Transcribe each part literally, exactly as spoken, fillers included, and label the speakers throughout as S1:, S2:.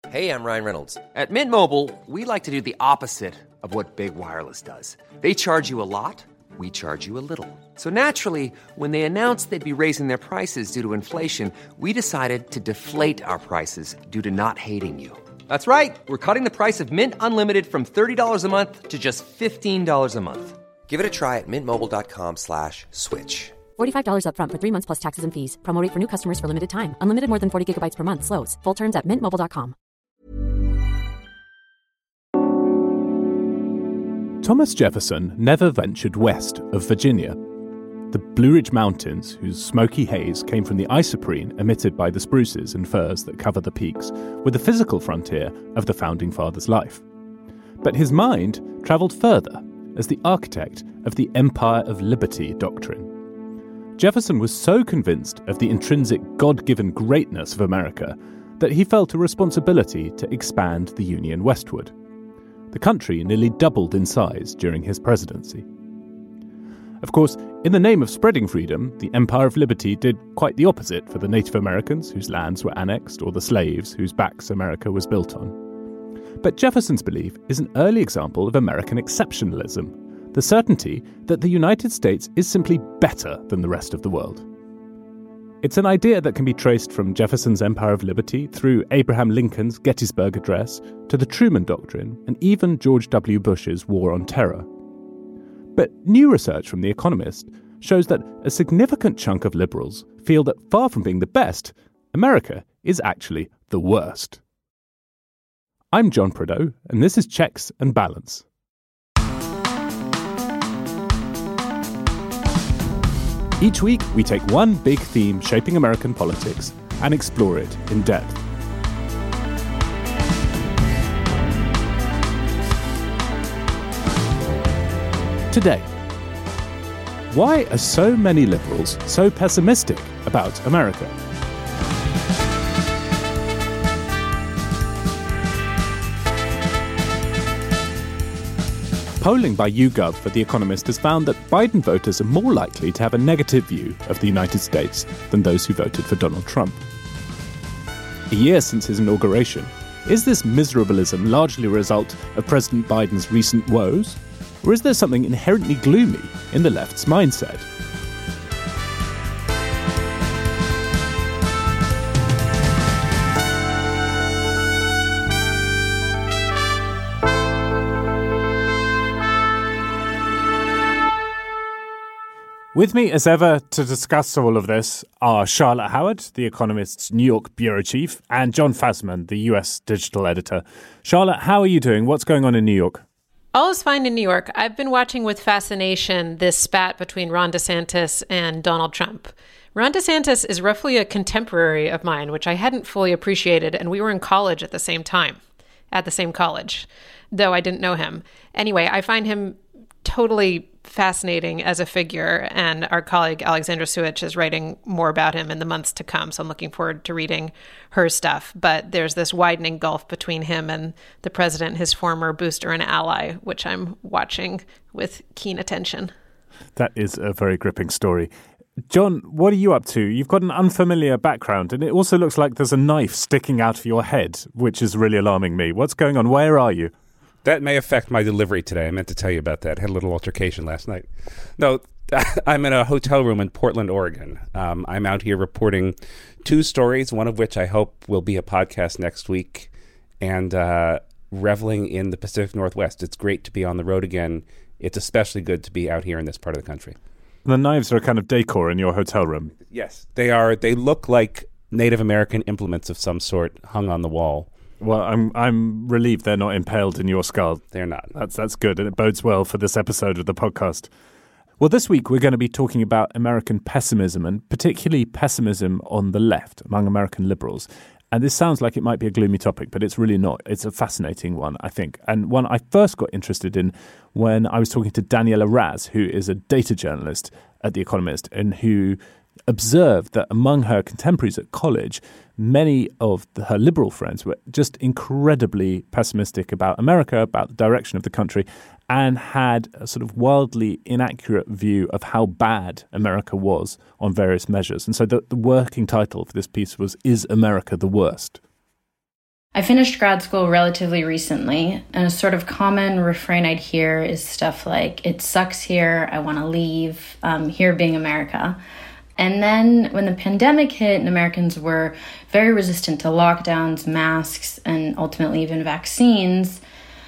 S1: Hey, I'm Ryan Reynolds.
S2: At Mint Mobile, we like to do the opposite of what Big Wireless does. They charge you a lot, we charge you a little. So naturally, when they announced they'd be raising their prices due to inflation, we decided to deflate our prices due to not hating you. That's right. We're cutting the price of Mint Unlimited from thirty dollars a month to just fifteen dollars a month.
S1: Give it a try at mintmobile.com slash switch.
S3: forty-five dollars up front for three months plus taxes and fees. Promo rate for new customers for limited time. Unlimited more than forty gigabytes per month. Slows full terms at mint mobile dot com.
S4: Thomas Jefferson never ventured west of Virginia. The Blue Ridge Mountains, whose smoky haze came from the isoprene emitted by the spruces and firs that cover the peaks, were the physical frontier of the Founding Fathers' life. But his mind travelled further as the architect of the Empire of Liberty doctrine. Jefferson was so convinced of the intrinsic God-given greatness of America that he felt a responsibility to expand the Union westward. The country nearly doubled in size during his presidency. Of course, in the name of spreading freedom, the Empire of Liberty did quite the opposite for the Native Americans whose lands were annexed or the slaves whose backs America was built on. But Jefferson's belief is an early example of American exceptionalism, the certainty that the United States is simply better than the rest of the world. It's an idea that can be traced from Jefferson's Empire of Liberty through Abraham Lincoln's Gettysburg Address to the Truman Doctrine and even George W. Bush's War on Terror. But new research from The Economist shows that a significant chunk of liberals feel that far from being the best, America is actually the worst. I'm John Prideaux, and this is Checks and Balance. Each week, we take one big theme shaping American politics and explore it in depth. Today, why are so many liberals so pessimistic about America? Polling by YouGov for The Economist has found that Biden voters are more likely to have a negative view of the United States than those who voted for Donald Trump. A year since his inauguration, is this miserabilism largely a result of President Biden's recent woes? Or is there something inherently gloomy in the left's mindset? With me, as ever, to discuss all of this are Charlotte Howard, The Economist's New York bureau chief, and Jon Fasman, the U S digital editor. Charlotte, how are you doing? What's going on in New York?
S5: All is fine in New York. I've been watching with fascination this spat between Ron DeSantis and Donald Trump. Ron DeSantis is roughly a contemporary of mine, which I hadn't fully appreciated, and we were in college at the same time, at the same college, though I didn't know him. Anyway, I find him totally fascinating as a figure, and our colleague Alexandra Suich is writing more about him in the months to come, so I'm looking forward to reading her stuff. But there's this widening gulf between him and the president, his former booster and ally, which I'm watching with keen attention.
S4: That is a very gripping story. John, what are you up to? You've got an unfamiliar background, and it also looks like there's a knife sticking out of your head, which is really alarming me. What's going on? Where are you?
S6: That may affect my delivery today. I meant to tell you about that. I had a little altercation last night. No, I'm in a hotel room in Portland, Oregon. Um, I'm out here reporting two stories, one of which I hope will be a podcast next week, and uh, reveling in the Pacific Northwest. It's great to be on the road again. It's especially good to be out here in this part of the country.
S4: The knives are a kind of decor in your hotel room.
S6: Yes, they are. They look like Native American implements of some sort hung on the wall.
S4: Well, I'm I'm relieved they're not impaled in your skull.
S6: They're not.
S4: That's that's good, and it bodes well for this episode of the podcast. Well, this week we're going to be talking about American pessimism, and particularly pessimism on the left among American liberals. And this sounds like it might be a gloomy topic, but it's really not. It's a fascinating one, I think, and one I first got interested in when I was talking to Daniela Raz, who is a data journalist at The Economist, and who observed that among her contemporaries at college, many of the, her liberal friends were just incredibly pessimistic about America, about the direction of the country, and had a sort of wildly inaccurate view of how bad America was on various measures. And so the, the working title for this piece was, Is America the Worst?
S7: I finished grad school relatively recently, and a sort of common refrain I'd hear is stuff like, it sucks here, I want to leave, um, here being America. And then when the pandemic hit and Americans were very resistant to lockdowns, masks, and ultimately even vaccines,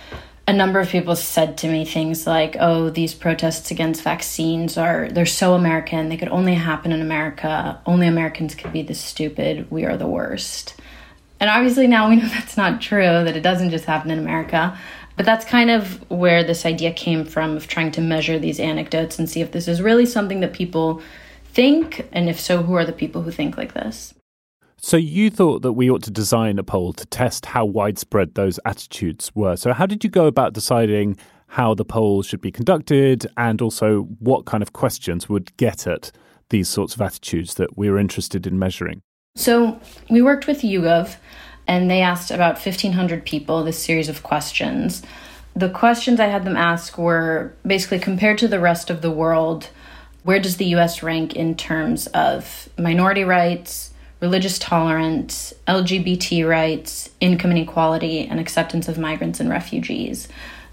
S7: a number of people said to me things like, oh, these protests against vaccines are, they're so American, they could only happen in America, only Americans could be this stupid, we are the worst. And obviously now we know that's not true, that it doesn't just happen in America. But that's kind of where this idea came from, of trying to measure these anecdotes and see if this is really something that people think, and if so, who are the people who think like this.
S4: So you thought that we ought to design a poll to test how widespread those attitudes were. So how did you go about deciding how the poll should be conducted, and also what kind of questions would get at these sorts of attitudes that we were interested in measuring?
S7: So we worked with YouGov, and they asked about fifteen hundred people this series of questions. The questions I had them ask were basically, compared to the rest of the world, where does the U S rank in terms of minority rights, religious tolerance, L G B T rights, income inequality, and acceptance of migrants and refugees?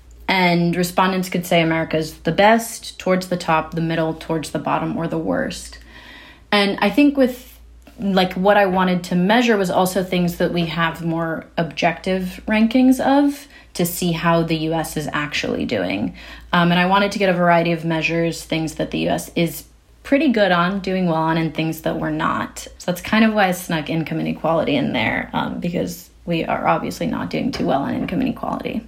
S7: And respondents could say America's the best, towards the top, the middle, towards the bottom, or the worst. And I think with like what I wanted to measure was also things that we have more objective rankings of, to see how the U S is actually doing. Um, and I wanted to get a variety of measures, things that the U S is pretty good on, doing well on, and things that we're not. So that's kind of why I snuck income inequality in there, um, because we are obviously not doing too well on income inequality.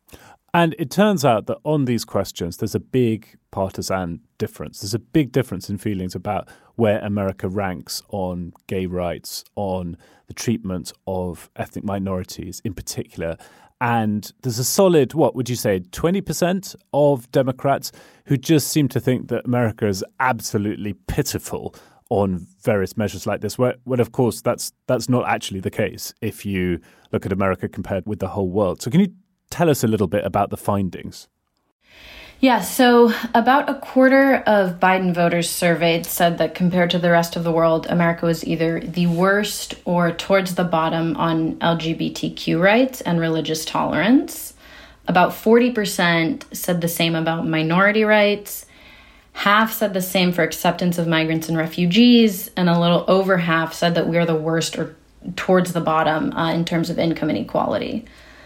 S4: And it turns out that on these questions, there's a big partisan difference. There's a big difference in feelings about where America ranks on gay rights, on the treatment of ethnic minorities in particular. And there's a solid, what would you say, twenty percent of Democrats who just seem to think that America is absolutely pitiful on various measures like this, where, when of course that's that's not actually the case if you look at America compared with the whole world. So can you tell us a little bit about the findings?
S7: Yeah, so about a quarter of Biden voters surveyed said that compared to the rest of the world, America was either the worst or towards the bottom on L G B T Q rights and religious tolerance. About forty percent said the same about minority rights. Half said the same for acceptance of migrants and refugees, and a little over half said that we are the worst or towards the bottom uh, in terms of income inequality.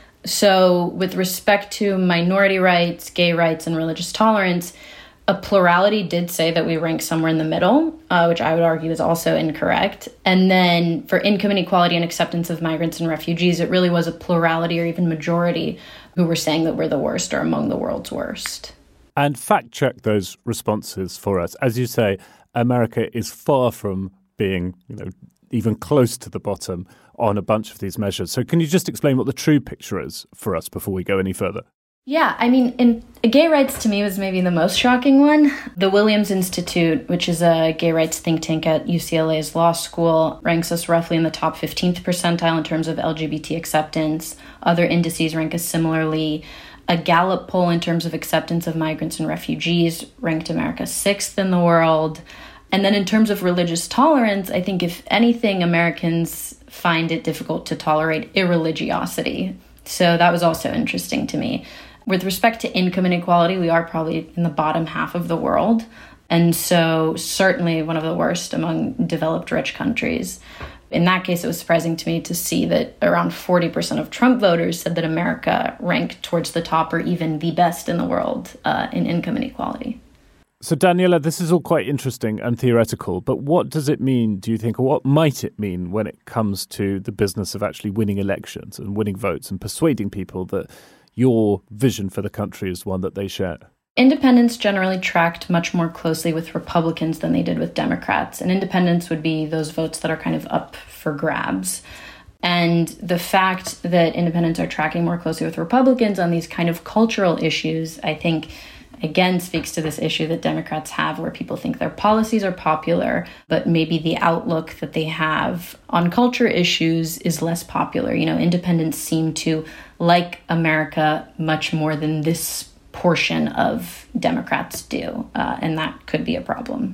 S7: So with respect to minority rights, gay rights, and religious tolerance, a plurality did say that we rank somewhere in the middle, uh, which I would argue is also incorrect. And then for income inequality and acceptance of migrants and refugees, it really was a plurality or even majority who were saying that we're the worst or among the world's worst.
S4: And fact check those responses for us. As you say, America is far from being, you know, even close to the bottom on a bunch of these measures. So can you just explain what the true picture is for us before we go any further?
S7: Yeah, I mean, in, gay rights to me was maybe the most shocking one. The Williams Institute, which is a gay rights think tank at U C L A's law school, ranks us roughly in the top fifteenth percentile in terms of L G B T acceptance. Other indices rank us similarly. A Gallup poll in terms of acceptance of migrants and refugees ranked America sixth in the world. And then in terms of religious tolerance, I think if anything, Americans find it difficult to tolerate irreligiosity. So that was also interesting to me. With respect to income inequality, we are probably in the bottom half of the world. And so certainly one of the worst among developed rich countries. In that case, it was surprising to me to see that around forty percent of Trump voters said that America ranked towards the top or even the best in the world uh, in income inequality.
S4: So, Daniela, this is all quite interesting and theoretical, but what does it mean, do you think, or what might it mean when it comes to the business of actually winning elections and winning votes and persuading people that your vision for the country is one that they share?
S7: Independents generally tracked much more closely with Republicans than they did with Democrats, and independents would be those votes that are kind of up for grabs. And the fact that independents are tracking more closely with Republicans on these kind of cultural issues, I think, again, speaks to this issue that Democrats have where people think their policies are popular, but maybe the outlook that they have on culture issues is less popular. You know, independents seem to like America much more than this portion of Democrats do, uh, and that could be a problem.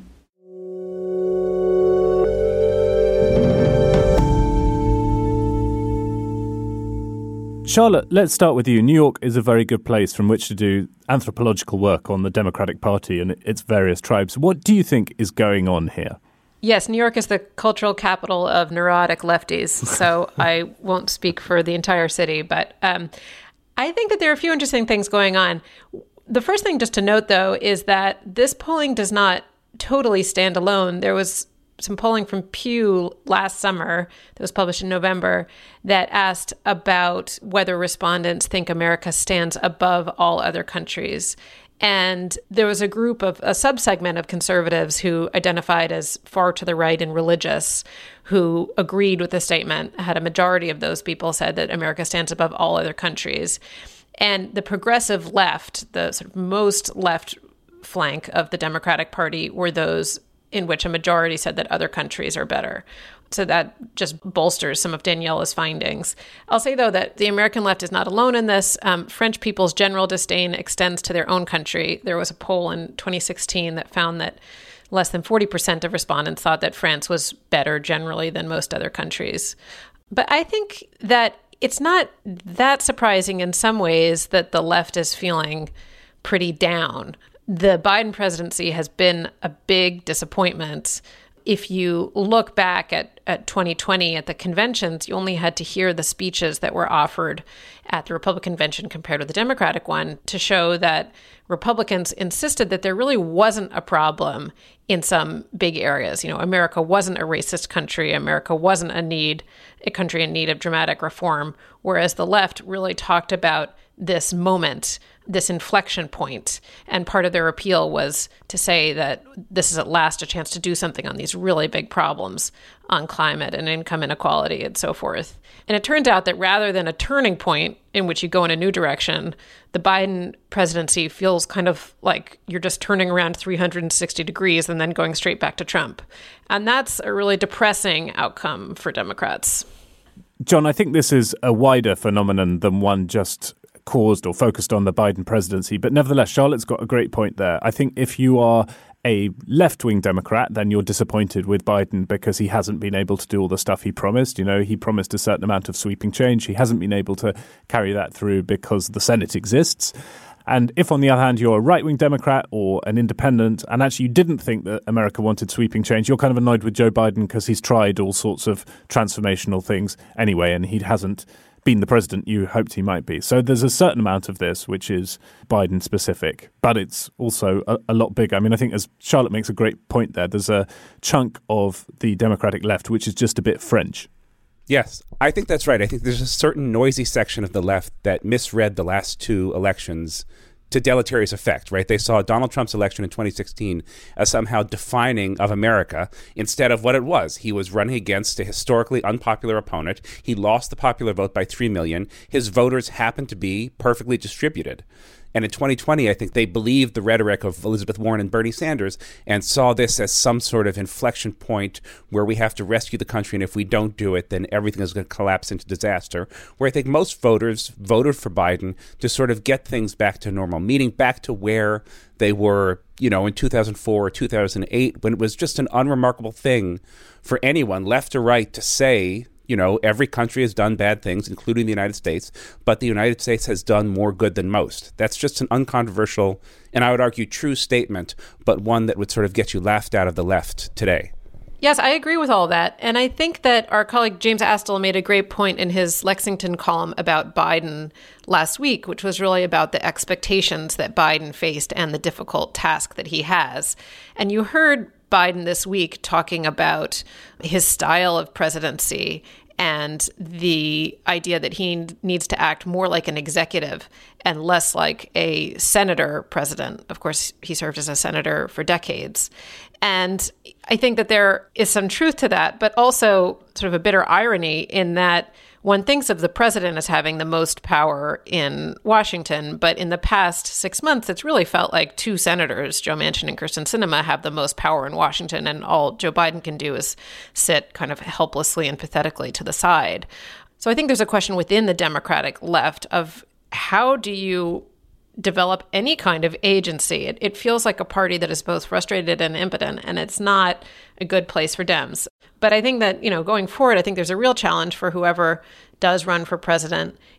S4: Charlotte, let's start with you. New York is a very good place from which to do anthropological work on the Democratic Party and its various tribes. What do you think is going on here?
S5: Yes, New York is the cultural capital of neurotic lefties, so I won't speak for the entire city, but um, I think that there are a few interesting things going on. The first thing just to note, though, is that this polling does not totally stand alone. There was some polling from Pew last summer that was published in November that asked about whether respondents think America stands above all other countries. And there was a group of a subsegment of conservatives who identified as far to the right and religious who agreed with the statement. Had a majority of those people said that America stands above all other countries. And the progressive left, the sort of most left flank of the Democratic Party, were those in which a majority said that other countries are better. So that just bolsters some of Daniela's findings. I'll say, though, that the American left is not alone in this. Um, French people's general disdain extends to their own country. There was a poll in twenty sixteen that found that less than forty percent of respondents thought that France was better generally than most other countries. But I think that it's not that surprising in some ways that the left is feeling pretty down. The Biden presidency has been a big disappointment. If you look back at, at twenty twenty at the conventions, you only had to hear the speeches that were offered at the Republican convention compared with the Democratic one to show that Republicans insisted that there really wasn't a problem in some big areas. You know, America wasn't a racist country. America wasn't a need, a country in need of dramatic reform, whereas the left really talked about this moment, this inflection point. And part of their appeal was to say that this is at last a chance to do something on these really big problems on climate and income inequality and so forth. And it turns out that rather than a turning point in which you go in a new direction, the Biden presidency feels kind of like you're just turning around three hundred sixty degrees and then going straight back to Trump. And that's a really depressing outcome for Democrats.
S4: John, I think this is a wider phenomenon than one just caused or focused on the Biden presidency. But nevertheless, Charlotte's got a great point there. I think if you are a left-wing Democrat, then you're disappointed with Biden because he hasn't been able to do all the stuff he promised. You know, he promised a certain amount of sweeping change. He hasn't been able to carry that through because the Senate exists. And if, on the other hand, you're a right-wing Democrat or an independent, and actually you didn't think that America wanted sweeping change, you're kind of annoyed with Joe Biden because he's tried all sorts of transformational things anyway, and he hasn't been the president you hoped he might be. So there's a certain amount of this which is Biden specific, but it's also a, a lot bigger. I mean, I think as Charlotte makes a great point there, there's a chunk of the Democratic left which is just a bit French.
S6: Yes, I think that's right. I think there's a certain noisy section of the left that misread the last two elections to deleterious effect, right? They saw Donald Trump's election in twenty sixteen as somehow defining of America instead of what it was. He was running against a historically unpopular opponent. He lost the popular vote by three million. His voters happened to be perfectly distributed. And in twenty twenty, I think they believed the rhetoric of Elizabeth Warren and Bernie Sanders and saw this as some sort of inflection point where we have to rescue the country. And if we don't do it, then everything is going to collapse into disaster. Where I think most voters voted for Biden to sort of get things back to normal, meaning back to where they were, you know, in two thousand four or two thousand eight, when it was just an unremarkable thing for anyone, left or right, to say, you know, every country has done bad things, including the United States, but the United States has done more good than most. That's just an uncontroversial, and I would argue true statement, but one that would sort of get you laughed out of the left today.
S5: Yes, I agree with all that. And I think that our colleague James Astle made a great point in his Lexington column about Biden last week, which was really about the expectations that Biden faced and the difficult task that he has. And you heard Biden this week talking about his style of presidency and the idea that he needs to act more like an executive and less like a senator president. Of course, he served as a senator for decades. And I think that there is some truth to that, but also sort of a bitter irony in that one thinks of the president as having the most power in Washington, but in the past six months, it's really felt like two senators, Joe Manchin and Kyrsten Sinema, have the most power in Washington, and all Joe Biden can do is sit kind of helplessly and pathetically to the side. So I think there's a question within the Democratic left of how do you develop any kind of agency? It, it feels like a party that is both frustrated and impotent, and it's not a good place for Dems. But I think that, you know, going forward, I think there's a real challenge for whoever does run for president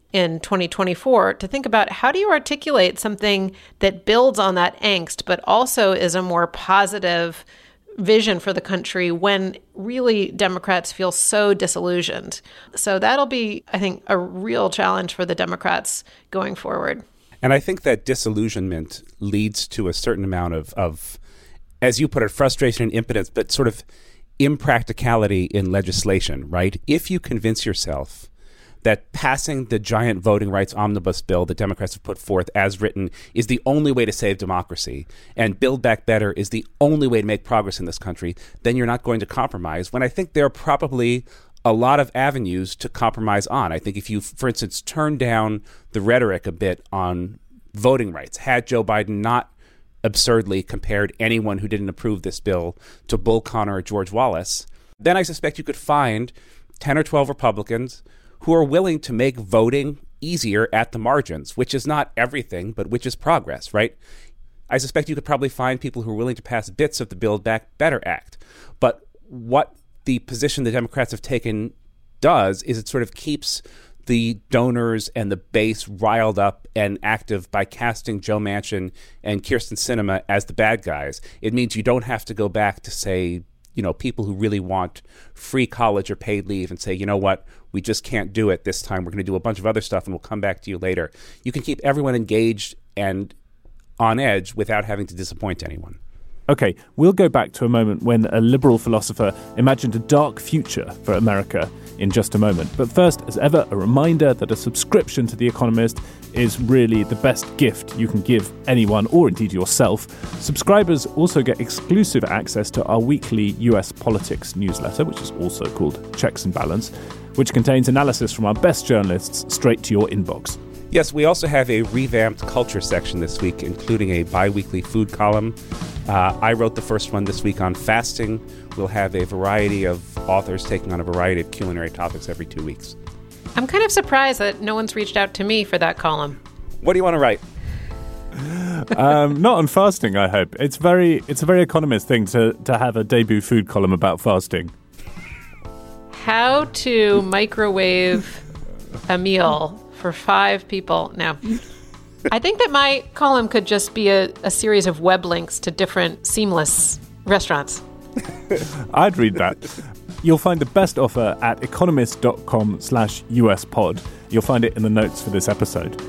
S5: in twenty twenty-four to think about how do you articulate something that builds on that angst, but also is a more positive vision for the country when really Democrats feel so disillusioned. So that'll be, I think, a real challenge for the Democrats going forward.
S6: And I think that disillusionment leads to a certain amount of, of, as you put it, frustration and impotence, but sort of impracticality in legislation, right? If you convince yourself that passing the giant voting rights omnibus bill that Democrats have put forth as written is the only way to save democracy, and Build Back Better is the only way to make progress in this country, then you're not going to compromise, when I think there are probably a lot of avenues to compromise on. I think if you, for instance, turn down the rhetoric a bit on voting rights, had Joe Biden not absurdly compared anyone who didn't approve this bill to Bull Connor or George Wallace, then I suspect you could find ten or twelve Republicans who are willing to make voting easier at the margins, which is not everything, but which is progress, right? I suspect you could probably find people who are willing to pass bits of the Build Back Better Act. But what the position the Democrats have taken does is it sort of keeps the donors and the base riled up and active by casting Joe Manchin and Kyrsten Sinema as the bad guys. It means you don't have to go back to, say, you know, people who really want free college or paid leave and say, you know what, we just can't do it this time. We're going to do a bunch of other stuff and we'll come back to you later. You can keep everyone engaged and on edge without having to disappoint anyone.
S4: Okay, we'll go back to a moment when a liberal philosopher imagined a dark future for America in just a moment. But first, as ever, a reminder that a subscription to The Economist is really the best gift you can give anyone, or indeed yourself. Subscribers also get exclusive access to our weekly U S politics newsletter, which is also called Checks and Balance, which contains analysis from our best journalists straight to your inbox.
S6: Yes, we also have a revamped culture section this week, including a bi-weekly food column. Uh, I wrote the first one this week on fasting. We'll have a variety of authors taking on a variety of culinary topics every two weeks.
S5: I'm kind of surprised that no one's reached out to me for that column.
S6: What do you want to write?
S4: um, not on fasting, I hope. It's very, it's a very Economist thing to, to have a debut food column about fasting.
S5: How to microwave a meal for five people. No. I think that my column could just be a, a series of web links to different Seamless restaurants.
S4: I'd read that. You'll find the best offer at economist.com slash US pod. You'll find it in the notes for this episode.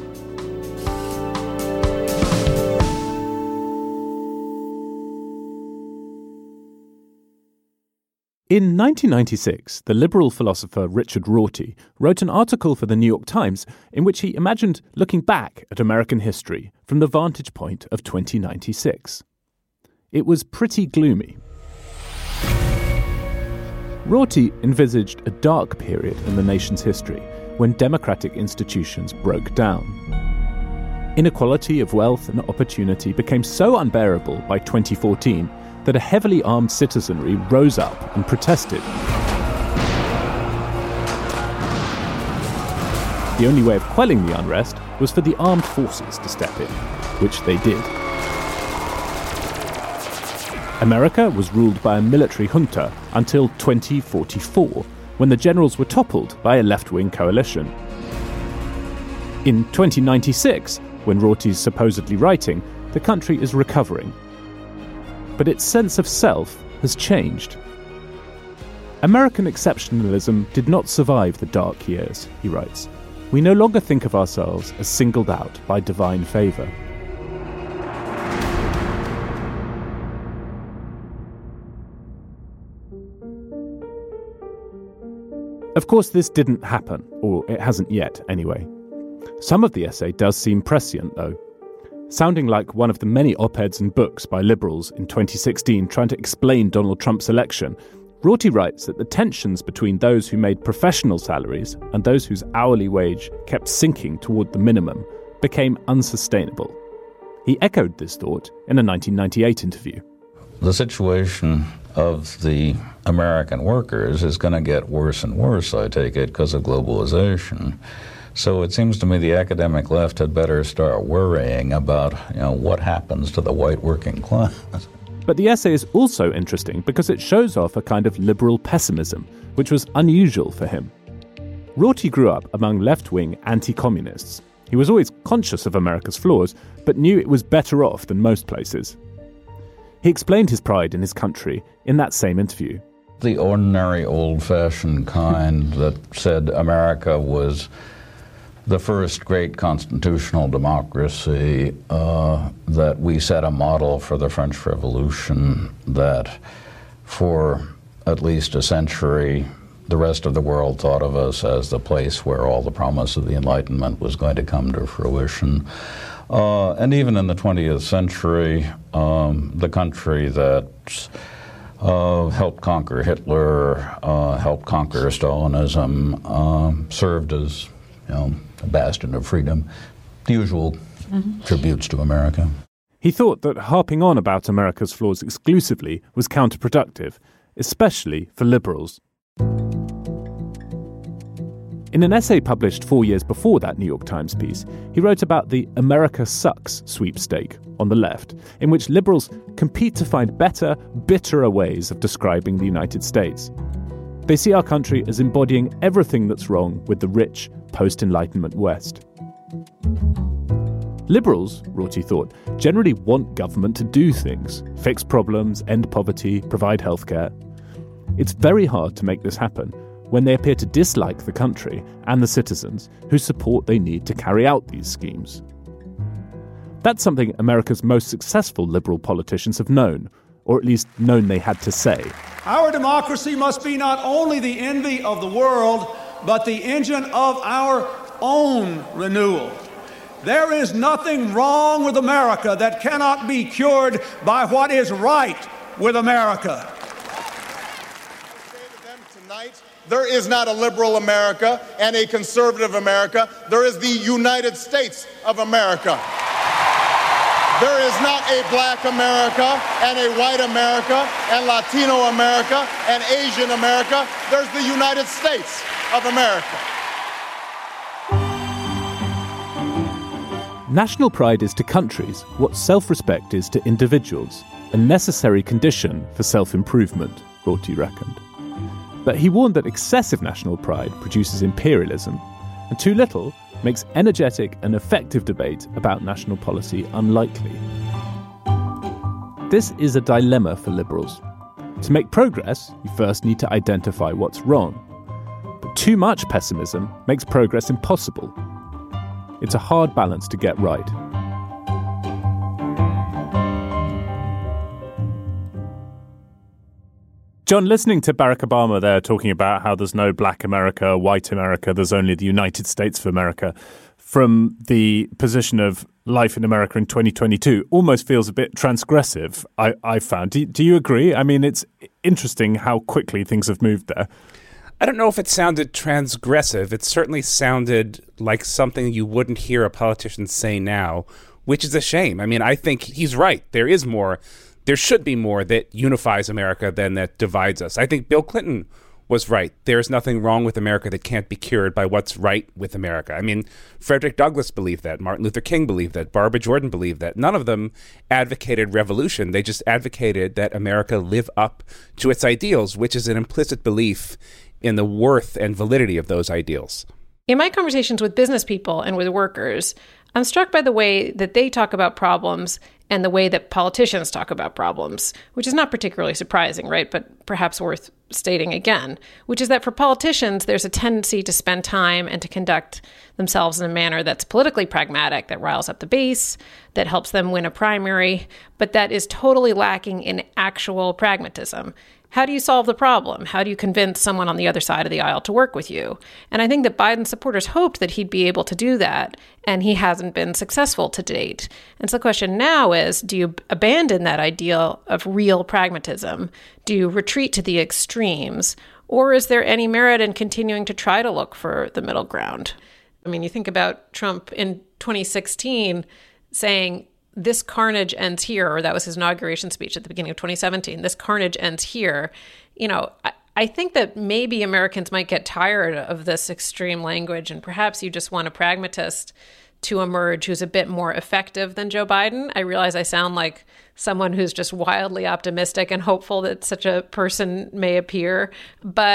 S4: In nineteen ninety-six, the liberal philosopher Richard Rorty wrote an article for the New York Times in which he imagined looking back at American history from the vantage point of twenty ninety-six. It was pretty gloomy. Rorty envisaged a dark period in the nation's history when democratic institutions broke down. Inequality of wealth and opportunity became so unbearable by twenty fourteen that a heavily armed citizenry rose up and protested. The only way of quelling the unrest was for the armed forces to step in, which they did. America was ruled by a military junta until twenty forty-four, when the generals were toppled by a left-wing coalition. In twenty ninety-six, when Rorty's supposedly writing, the country is recovering. But its sense of self has changed. American exceptionalism did not survive the dark years, he writes. We no longer think of ourselves as singled out by divine favor. Of course, this didn't happen, or it hasn't yet, anyway. Some of the essay does seem prescient, though. Sounding like one of the many op-eds and books by liberals in twenty sixteen trying to explain Donald Trump's election, Rorty writes that the tensions between those who made professional salaries and those whose hourly wage kept sinking toward the minimum became unsustainable. He echoed this thought in a nineteen ninety-eight interview.
S8: The situation of the American workers is going to get worse and worse, I take it, because of globalization. So it seems to me the academic left had better start worrying about, you know, what happens to the white working class.
S4: But the essay is also interesting because it shows off a kind of liberal pessimism, which was unusual for him. Rorty grew up among left-wing anti-communists. He was always conscious of America's flaws, but knew it was better off than most places. He explained his pride in his country in that same interview.
S8: The ordinary, old-fashioned kind that said America was the first great constitutional democracy, uh, that we set a model for the French Revolution, that for at least a century the rest of the world thought of us as the place where all the promise of the Enlightenment was going to come to fruition. Uh, and even in the twentieth century, um, the country that uh, helped conquer Hitler, uh, helped conquer Stalinism, um, served as, you know, a bastion of freedom, the usual mm-hmm. tributes to America.
S4: He thought that harping on about America's flaws exclusively was counterproductive, especially for liberals. In an essay published four years before that New York Times piece, he wrote about the America Sucks sweepstake on the left, in which liberals compete to find better, bitterer ways of describing the United States. They see our country as embodying everything that's wrong with the rich, post-Enlightenment West. Liberals, Rorty thought, generally want government to do things, fix problems, end poverty, provide healthcare. It's very hard to make this happen when they appear to dislike the country and the citizens whose support they need to carry out these schemes. That's something America's most successful liberal politicians have known, or at least known they had to say.
S9: Our democracy must be not only the envy of the world, but the engine of our own renewal. There is nothing wrong with America that cannot be cured by what is right with America.
S10: There is not a liberal America and a conservative America. There is the United States of America. There is not a black America and a white America and Latino America and Asian America. There's the United States of America.
S4: National pride is to countries what self-respect is to individuals, a necessary condition for self-improvement, Rorty reckoned. But he warned that excessive national pride produces imperialism, and too little makes energetic and effective debate about national policy unlikely. This is a dilemma for liberals. To make progress, you first need to identify what's wrong. But too much pessimism makes progress impossible. It's a hard balance to get right. John, listening to Barack Obama there talking about how there's no black America, white America, there's only the United States of America, from the position of life in America in twenty twenty-two, almost feels a bit transgressive, I, I found. Do, do you agree? I mean, it's interesting how quickly things have moved there.
S6: I don't know if it sounded transgressive. It certainly sounded like something you wouldn't hear a politician say now, which is a shame. I mean, I think he's right. There is more. There should be more that unifies America than that divides us. I think Bill Clinton was right. There's nothing wrong with America that can't be cured by what's right with America. I mean, Frederick Douglass believed that. Martin Luther King believed that. Barbara Jordan believed that. None of them advocated revolution. They just advocated that America live up to its ideals, which is an implicit belief in the worth and validity of those ideals.
S5: In my conversations with business people and with workers, I'm struck by the way that they talk about problems and the way that politicians talk about problems, which is not particularly surprising, right? But perhaps worth stating again, which is that for politicians, there's a tendency to spend time and to conduct themselves in a manner that's politically pragmatic, that riles up the base, that helps them win a primary, but that is totally lacking in actual pragmatism. How do you solve the problem? How do you convince someone on the other side of the aisle to work with you? And I think that Biden supporters hoped that he'd be able to do that, and he hasn't been successful to date. And so the question now is, do you abandon that ideal of real pragmatism? Do you retreat to the extremes? Or is there any merit in continuing to try to look for the middle ground? I mean, you think about Trump in twenty sixteen saying, this carnage ends here, or that was his inauguration speech at the beginning of twenty seventeen, this carnage ends here. You know, I, I think that maybe Americans might get tired of this extreme language, and perhaps you just want a pragmatist to emerge who's a bit more effective than Joe Biden. I realize I sound like someone who's just wildly optimistic and hopeful that such a person may appear, but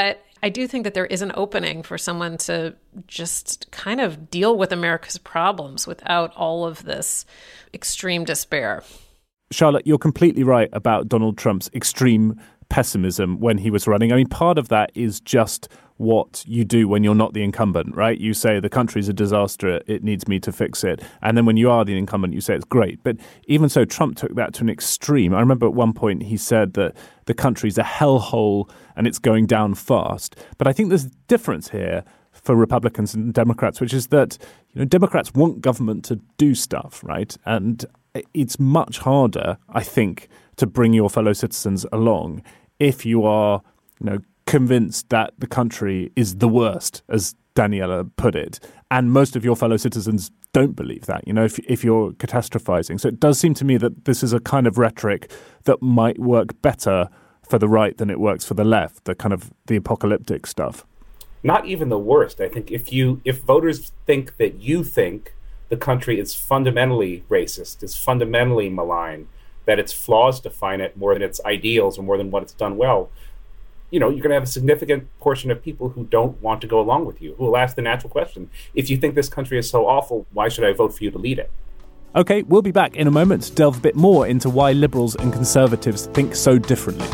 S5: I do think that there is an opening for someone to just kind of deal with America's problems without all of this extreme despair.
S4: Charlotte, you're completely right about Donald Trump's extreme pessimism when he was running. I mean, part of that is just what you do when you're not the incumbent, right? You say the country's a disaster, it needs me to fix it. And then when you are the incumbent, you say it's great. But even so, Trump took that to an extreme. I remember at one point he said that the country's a hellhole and it's going down fast. But I think there's a difference here for Republicans and Democrats, which is that, you know, Democrats want government to do stuff, right? And it's much harder, I think, to bring your fellow citizens along if you are, you know, convinced that the country is the worst, as Daniela put it. And most of your fellow citizens don't believe that, you know, if, if you're catastrophizing. So it does seem to me that this is a kind of rhetoric that might work better for the right than it works for the left, the kind of the apocalyptic stuff.
S6: Not even the worst. I think if you if voters think that you think the country is fundamentally racist, is fundamentally malign, that its flaws define it more than its ideals or more than what it's done well, you know, you're going to have a significant portion of people who don't want to go along with you, who will ask the natural question, if you think this country is so awful, why should I vote for you to lead it?
S4: Okay, we'll be back in a moment to delve a bit more into why liberals and conservatives think so differently.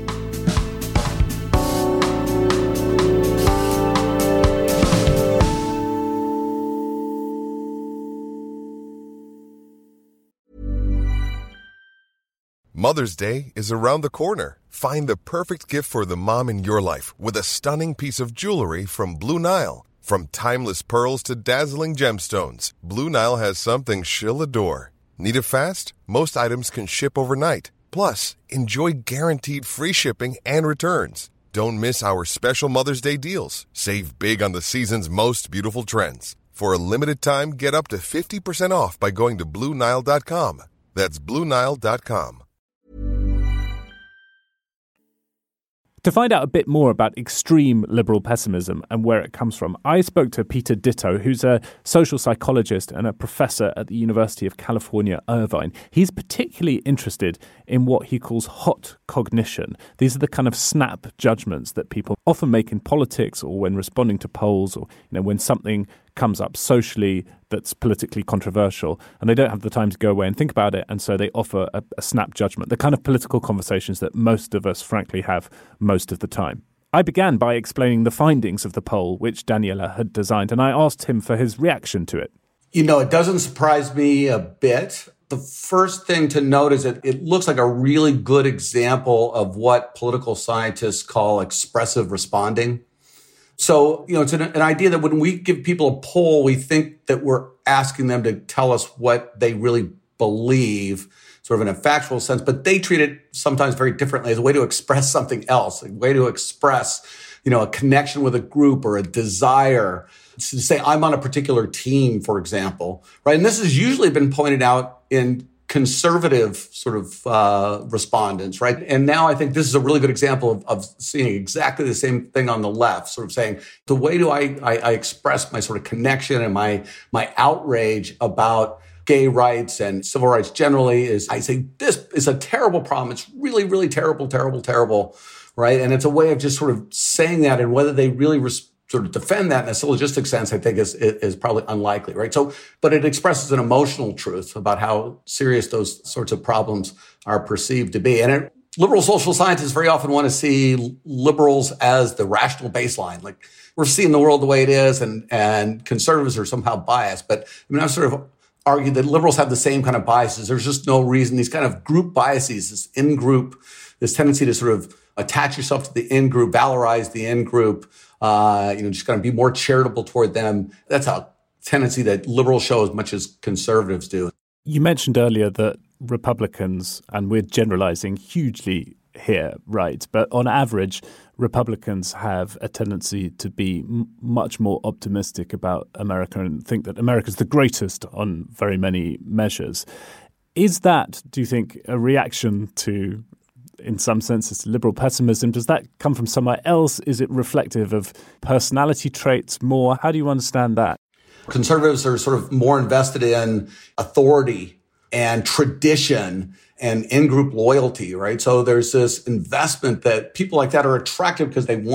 S11: Mother's Day is around the corner. Find the perfect gift for the mom in your life with a stunning piece of jewelry from Blue Nile. From timeless pearls to dazzling gemstones, Blue Nile has something she'll adore. Need it fast? Most items can ship overnight. Plus, enjoy guaranteed free shipping and returns. Don't miss our special Mother's Day deals. Save big on the season's most beautiful trends. For a limited time, get up to fifty percent off by going to Blue Nile dot com. That's Blue Nile dot com.
S4: To find out a bit more about extreme liberal pessimism and where it comes from, I spoke to Peter Ditto, who's a social psychologist and a professor at the University of California, Irvine. He's particularly interested in what he calls hot cognition. These are the kind of snap judgments that people often make in politics or when responding to polls or, you know, when something comes up socially that's politically controversial and they don't have the time to go away and think about it, and so they offer a, a snap judgment, the kind of political conversations that most of us frankly have most of the time. I began by explaining the findings of the poll which Daniela had designed, and I asked him for his reaction to it.
S12: You know, it doesn't surprise me a bit. The first thing to note is that it looks like a really good example of what political scientists call expressive responding. So, you know, it's an, an idea that when we give people a poll, we think that we're asking them to tell us what they really believe, sort of in a factual sense, but they treat it sometimes very differently as a way to express something else, a way to express, you know, a connection with a group or a desire to say, I'm on a particular team, for example, right? And this has usually been pointed out in conservative sort of uh, respondents, right? And now I think this is a really good example of, of seeing exactly the same thing on the left, sort of saying, the way do I, I, I express my sort of connection and my, my outrage about gay rights and civil rights generally is I say, this is a terrible problem. It's really, really terrible, terrible, terrible, right? And it's a way of just sort of saying that, and whether they really res- sort of defend that in a syllogistic sense, I think is, is probably unlikely, right? So, but it expresses an emotional truth about how serious those sorts of problems are perceived to be. And it, liberal social scientists very often want to see liberals as the rational baseline. Like, we're seeing the world the way it is, and, and conservatives are somehow biased. But I mean, I've sort of argued that liberals have the same kind of biases. There's just no reason. These kind of group biases, this in-group, this tendency to sort of attach yourself to the in-group, valorize the in-group, Uh, you know, just going to be more charitable toward them. That's a tendency that liberals show as much as conservatives do.
S4: You mentioned earlier that Republicans, and we're generalizing hugely here, right? But on average, Republicans have a tendency to be m- much more optimistic about America and think that America's the greatest on very many measures. Is that, do you think, a reaction to, in some senses, liberal pessimism? Does that come from somewhere else? Is it reflective of personality traits more? How do you understand that?
S12: Conservatives are sort of more invested in authority and tradition and in-group loyalty, right? So there's this investment that people like that are attractive because they want to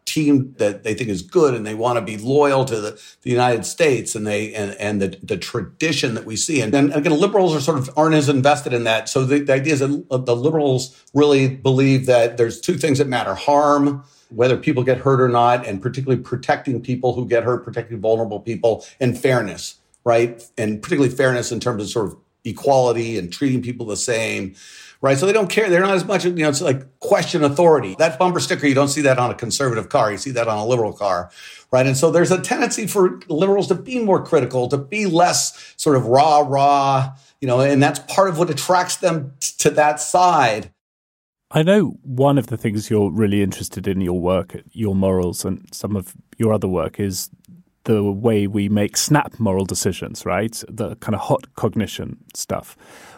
S12: team that they think is good and they want to be loyal to the, the United States and they and, and the, the tradition that we see. And then again, liberals are sort of aren't as invested in that. So the, the idea is that the liberals really believe that there's two things that matter: harm, whether people get hurt or not, and particularly protecting people who get hurt, protecting vulnerable people, and fairness, right? And particularly fairness in terms of sort of equality and treating people the same. Right. So they don't care. They're not as much, you know, it's like question authority. That bumper sticker, you don't see that on a conservative car. You see that on a liberal car. Right. And so there's a tendency for liberals to be more critical, to be less sort of rah, rah, you know, and that's part of what attracts them t- to that side.
S4: I know one of the things you're really interested in your work, Your Morals, and some of your other work is the way we make snap moral decisions, right? The kind of hot cognition stuff.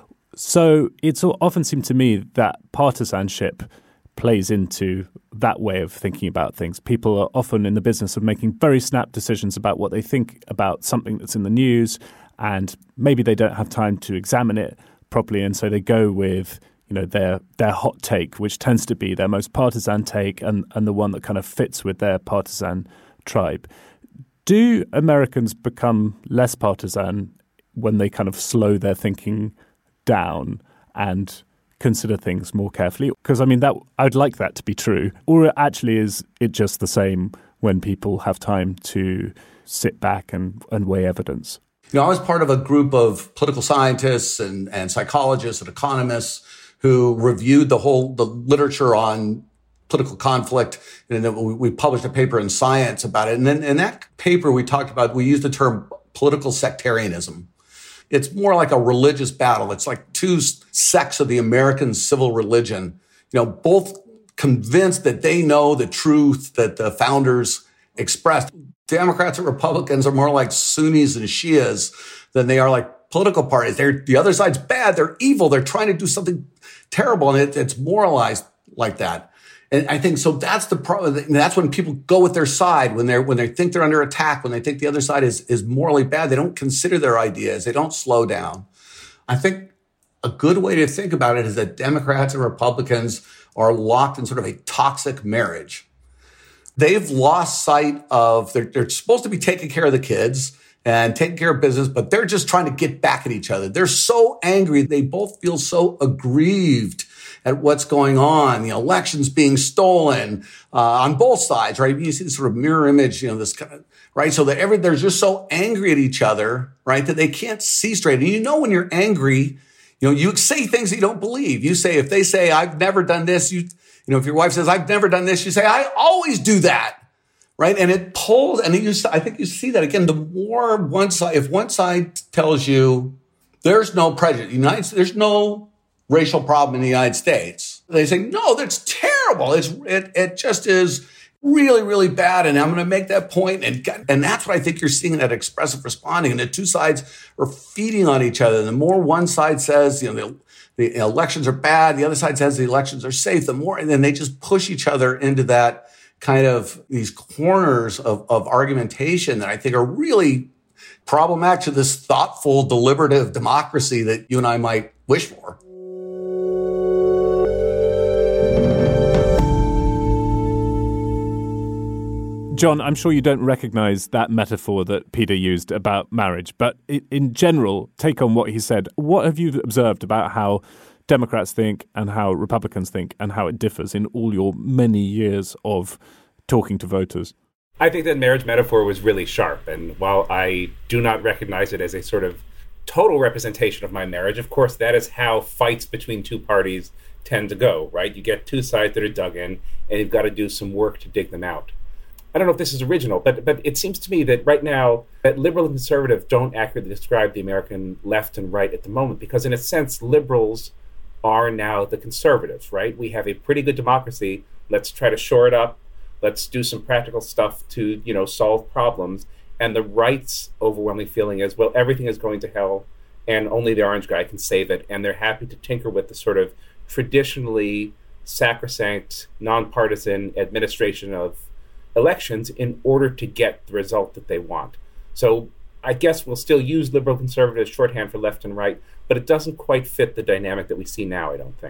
S4: So it's often seemed to me that partisanship plays into that way of thinking about things. People are often in the business of making very snap decisions about what they think about something that's in the news, and maybe they don't have time to examine it properly, and so they go with, you know, their their hot take, which tends to be their most partisan take and, and the one that kind of fits with their partisan tribe. Do Americans become less partisan when they kind of slow their thinking down and consider things more carefully? Because, I mean, that I'd like that to be true. Or actually is it just the same when people have time to sit back and, and weigh evidence?
S12: You know, I was part of a group of political scientists and, and psychologists and economists who reviewed the whole the literature on political conflict. And then we, we published a paper in Science about it. And then in that paper, we talked about, we used the term political sectarianism. It's more like a religious battle. It's like two sects of the American civil religion, you know, both convinced that they know the truth that the founders expressed. Democrats and Republicans are more like Sunnis and Shias than they are like political parties. They're, the other side's bad. They're evil. They're trying to do something terrible. And it, it's moralized like that. And I think so that's the problem. That's when people go with their side, when they're when they think they're under attack, when they think the other side is, is morally bad. They don't consider their ideas. They don't slow down. I think a good way to think about it is that Democrats and Republicans are locked in sort of a toxic marriage. They've lost sight of, they're, they're supposed to be taking care of the kids and taking care of business, but they're just trying to get back at each other. They're so angry. They both feel so aggrieved at what's going on, the elections being stolen uh, on both sides, right? You see this sort of mirror image, you know, this kind of, right? So that every, they're just so angry at each other, right? That they can't see straight. And you know, when you're angry, you know, you say things that you don't believe. You say, if they say, I've never done this, you, you know, if your wife says, I've never done this, you say, I always do that, right? And it pulls, and you, I think you see that again, the more one side, if one side tells you there's no prejudice, United, there's no racial problem in the United States, they say, no, that's terrible. It's, it, it just is really, really bad. And I'm going to make that point. And, and that's what I think you're seeing in that expressive responding. And the two sides are feeding on each other. The more one side says, you know, the, the elections are bad, the other side says the elections are safe, the more, and then they just push each other into that kind of these corners of, of argumentation that I think are really problematic to this thoughtful, deliberative democracy that you and I might wish for.
S4: John, I'm sure you don't recognize that metaphor that Peter used about marriage, but in general, take on what he said. What have you observed about how Democrats think and how Republicans think and how it differs in all your many years of talking to voters?
S6: I think that marriage metaphor was really sharp. And while I do not recognize it as a sort of total representation of my marriage, of course, that is how fights between two parties tend to go, right? You get two sides that are dug in, and you've got to do some work to dig them out. I don't know if this is original, but but it seems to me that right now that liberal and conservative don't accurately describe the American left and right at the moment, because in a sense, liberals are now the conservatives, right? We have a pretty good democracy. Let's try to shore it up. Let's do some practical stuff to, you know, solve problems. And the right's overwhelming feeling is, well, everything is going to hell and only the orange guy can save it. And they're happy to tinker with the sort of traditionally sacrosanct, nonpartisan administration of elections in order to get the result that they want. So I guess we'll still use liberal conservative shorthand for left and right, but it doesn't quite fit the dynamic that we see now, I don't think.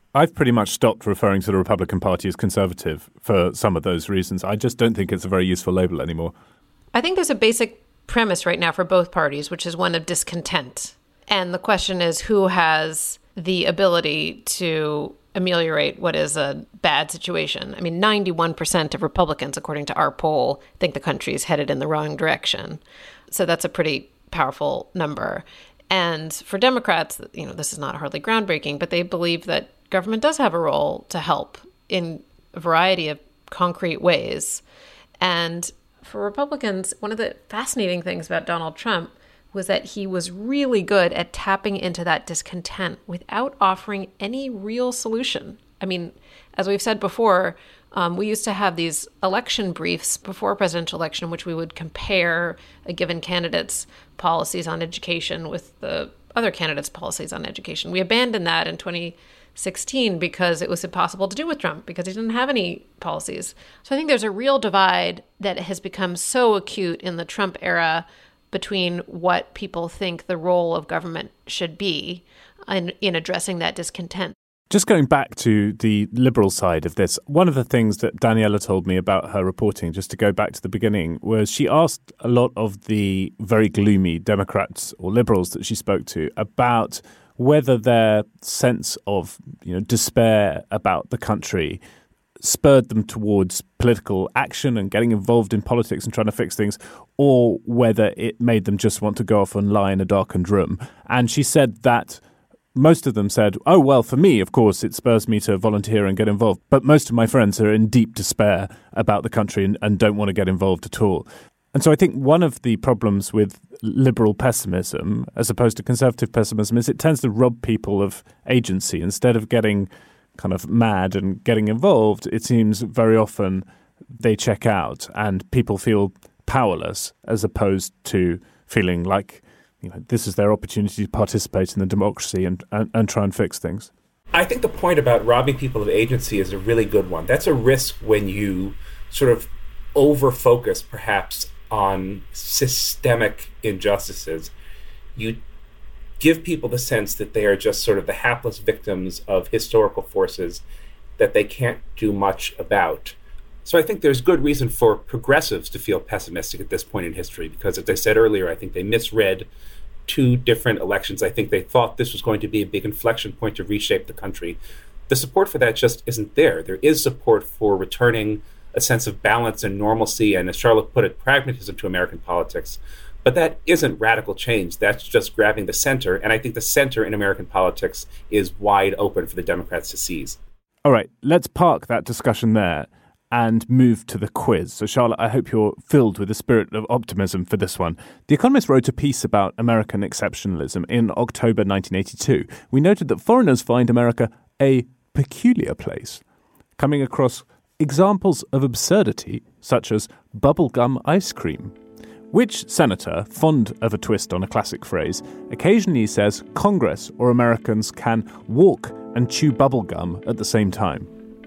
S4: I've pretty much stopped referring to the Republican Party as conservative for some of those reasons. I just don't think it's a very useful label anymore.
S5: I think there's a basic premise right now for both parties, which is one of discontent. And the question is, who has the ability to ameliorate what is a bad situation? I mean, ninety-one percent of Republicans, according to our poll, think the country is headed in the wrong direction. So that's a pretty powerful number. And for Democrats, you know, this is not hardly groundbreaking, but they believe that government does have a role to help in a variety of concrete ways. And for Republicans, one of the fascinating things about Donald Trump was that he was really good at tapping into that discontent without offering any real solution. I mean, as we've said before, um, we used to have these election briefs before a presidential election in which we would compare a given candidate's policies on education with the other candidates' policies on education. We abandoned that in twenty sixteen because it was impossible to do with Trump because he didn't have any policies. So I think there's a real divide that has become so acute in the Trump era between what people think the role of government should be in, in addressing that discontent.
S4: Just going back to the liberal side of this, one of the things that Daniela told me about her reporting, just to go back to the beginning, was she asked a lot of the very gloomy Democrats or liberals that she spoke to about whether their sense of, you know, despair about the country spurred them towards political action and getting involved in politics and trying to fix things, or whether it made them just want to go off and lie in a darkened room. And she said that most of them said, oh, well, for me, of course, it spurs me to volunteer and get involved. But most of my friends are in deep despair about the country and, and don't want to get involved at all. And so I think one of the problems with liberal pessimism, as opposed to conservative pessimism, is it tends to rob people of agency. Instead of getting kind of mad and getting involved, it seems very often they check out and people feel powerless as opposed to feeling like, you know, this is their opportunity to participate in the democracy and, and, and try and fix things.
S6: I think the point about robbing people of agency is a really good one. That's a risk when you sort of over-focus perhaps on systemic injustices. You give people the sense that they are just sort of the hapless victims of historical forces that they can't do much about. So I think there's good reason for progressives to feel pessimistic at this point in history, because as I said earlier, I think they misread two different elections. I think they thought this was going to be a big inflection point to reshape the country. The support for that just isn't there. There is support for returning a sense of balance and normalcy, and as Charlotte put it, pragmatism to American politics. But that isn't radical change. That's just grabbing the center. And I think the center in American politics is wide open for the Democrats to seize.
S4: All right, let's park that discussion there and move to the quiz. So, Charlotte, I hope you're filled with the spirit of optimism for this one. The Economist wrote a piece about American exceptionalism in October nineteen eighty-two. We noted that foreigners find America a peculiar place, coming across examples of absurdity, such as bubblegum ice cream. Which senator, fond of a twist on a classic phrase, occasionally says Congress or Americans can walk and chew bubblegum at the same time?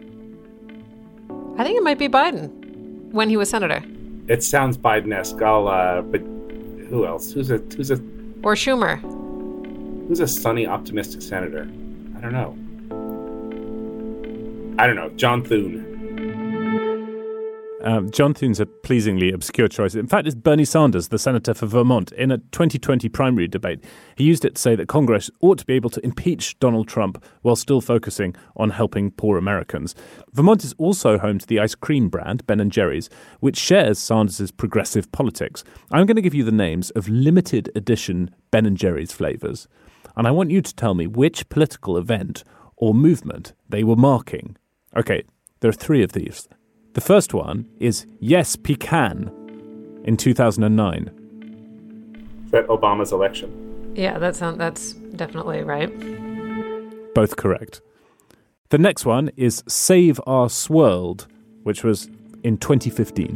S5: I think it might be Biden when he was senator.
S6: It sounds Biden-esque. I'll, uh, but who else? Who's a who's a
S5: or Schumer?
S6: Who's a sunny, optimistic senator? I don't know. I don't know. John Thune.
S4: Um, John Thune's a pleasingly obscure choice. In fact, it's Bernie Sanders, the senator for Vermont. In a twenty twenty primary debate, he used it to say that Congress ought to be able to impeach Donald Trump while still focusing on helping poor Americans. Vermont is also home to the ice cream brand, Ben and Jerry's, which shares Sanders' progressive politics. I'm going to give you the names of limited edition Ben and Jerry's flavors, and I want you to tell me which political event or movement they were marking. Okay, there are three of these. The first one is Yes, Pecan in two thousand nine.
S6: Is that Obama's election?
S5: Yeah, that sound, that's definitely right.
S4: Both correct. The next one is Save Our Swirled, which was in twenty fifteen.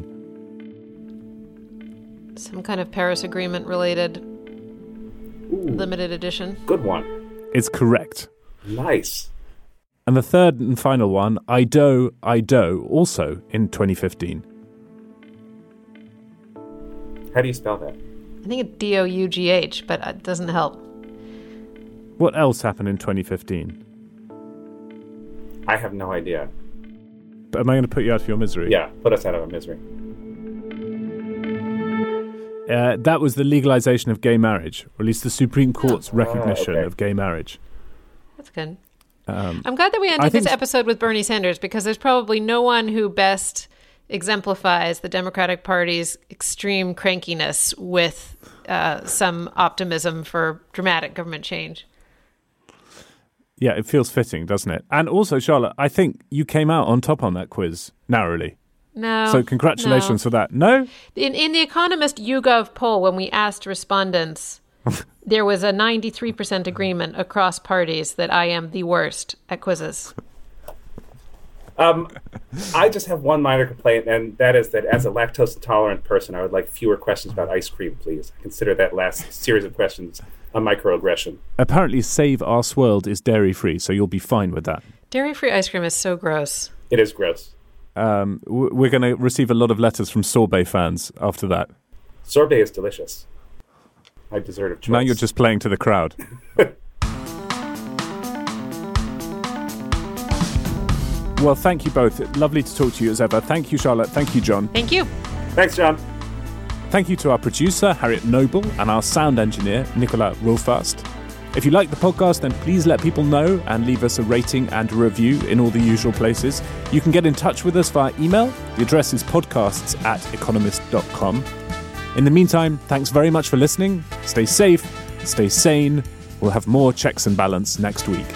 S5: Some kind of Paris Agreement related Ooh, limited edition.
S6: Good one.
S4: It's correct.
S6: Nice.
S4: And the third and final one, I Do, I Do, also in twenty fifteen.
S6: How do you spell that?
S5: I think it's D O U G H, but it doesn't help.
S4: What else happened in twenty fifteen?
S6: I have no idea.
S4: But am I going to put you out of your misery?
S6: Yeah, put us out of our misery.
S4: Uh, that was the legalization of gay marriage, or at least the Supreme Court's
S6: Oh.
S4: recognition
S6: Ah, okay.
S4: of gay marriage.
S5: That's good.
S4: Um,
S5: I'm glad that we
S4: I
S5: ended
S4: think
S5: this
S4: s-
S5: episode with Bernie Sanders, because there's probably no one who best exemplifies the Democratic Party's extreme crankiness with uh, some optimism for dramatic government change.
S4: Yeah, it feels fitting, doesn't it? And also, Charlotte, I think you came out on top on that quiz, narrowly.
S5: No.
S4: So congratulations
S5: no.
S4: for that. No?
S5: In, in the Economist YouGov poll, when we asked respondents, there was a ninety-three percent agreement across parties that I am the worst at quizzes.
S6: Um, I just have one minor complaint, and that is that as a lactose intolerant person, I would like fewer questions about ice cream, please. I consider that last series of questions a microaggression.
S4: Apparently, Save Our Swirled is dairy-free, so you'll be fine with that.
S5: Dairy-free ice cream is so gross.
S6: It is gross.
S4: Um, w- we're going to receive a lot of letters from sorbet fans after that.
S6: Sorbet is delicious. My dessert of choice.
S4: Now you're just playing to the crowd. Well, thank you both. Lovely to talk to you as ever. Thank you, Charlotte. Thank you, John.
S5: Thank you.
S6: Thanks, John.
S4: Thank you to our producer, Harriet Noble, and our sound engineer, Nicola Rolfast. If you like the podcast, then please let people know and leave us a rating and a review in all the usual places. You can get in touch with us via email. The address is podcasts at economist dot com. In the meantime, thanks very much for listening. Stay safe, stay sane. We'll have more checks and balance next week.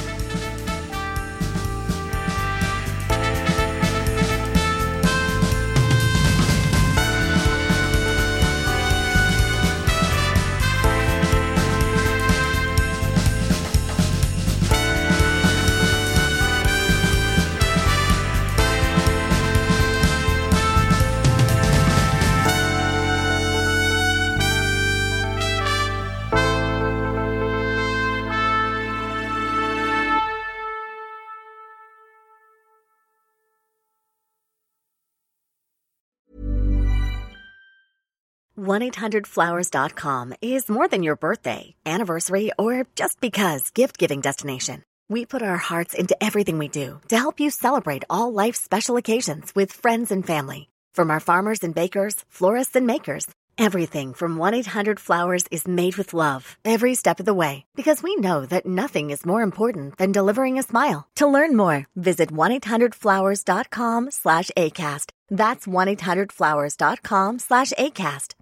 S13: one eight hundred flowers dot com is more than your birthday, anniversary, or just because gift-giving destination. We put our hearts into everything we do to help you celebrate all life's special occasions with friends and family. From our farmers and bakers, florists and makers, everything from one eight hundred flowers is made with love every step of the way, because we know that nothing is more important than delivering a smile. To learn more, visit one eight hundred flowers dot com slash ACAST. That's one eight hundred flowers dot com slash ACAST.